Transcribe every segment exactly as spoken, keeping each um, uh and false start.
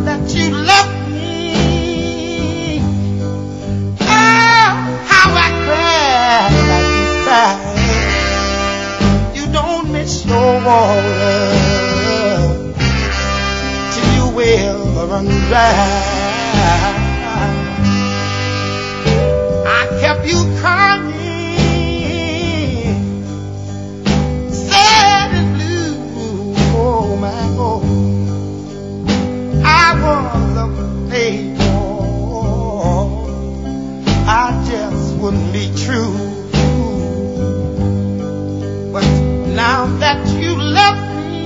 that you left me, oh, how I cried like you cried. You don't miss your water till you well run dry. I kept you crying, sad and blue, oh my God. I was a playboy, I just wouldn't be true. But now that you left me,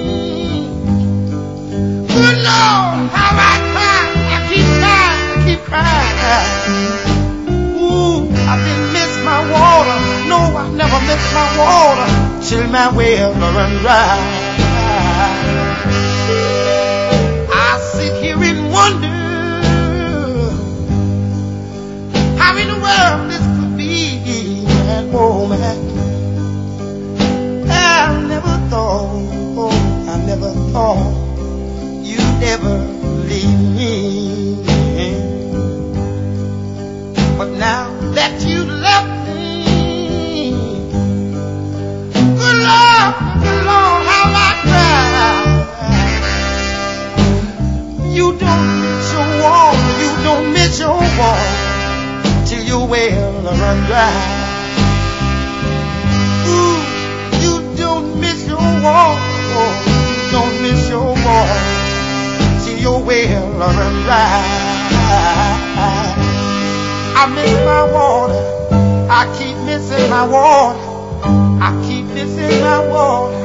good Lord, how I cry, I keep crying, I keep crying. Ooh, I didn't miss my water, no, I never miss my water, till my well run dry. I sit here and wonder how in the world this could be, man, oh man. I never thought, oh, I never thought you'd ever leave me. But now that you left me, good Lord, good Lord, how I cry. You don't miss your water, you don't miss your water till your well run dry. Ooh, you don't miss your water, you don't miss your water till your well run dry. I miss my water, I keep missing my water, I keep missing my water.